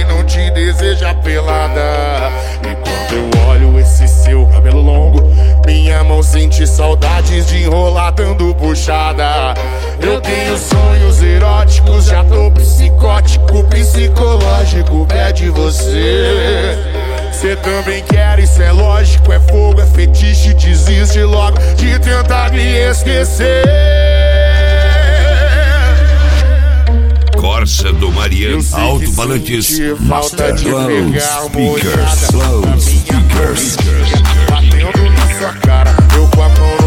quem não te deseja pelada. E quando eu olho esse seu cabelo longo, minha mão sente saudades de enrolar dando puxada. Eu tenho sonhos eróticos, já tô psicótico, psicológico, pede você. Cê também quer, isso é lógico, é fogo, é fetiche, desiste logo de tentar me esquecer. Corsa do Mariano, alto-falantes, falta de pegar Slow speakers. batendo na sua cara, eu com a mão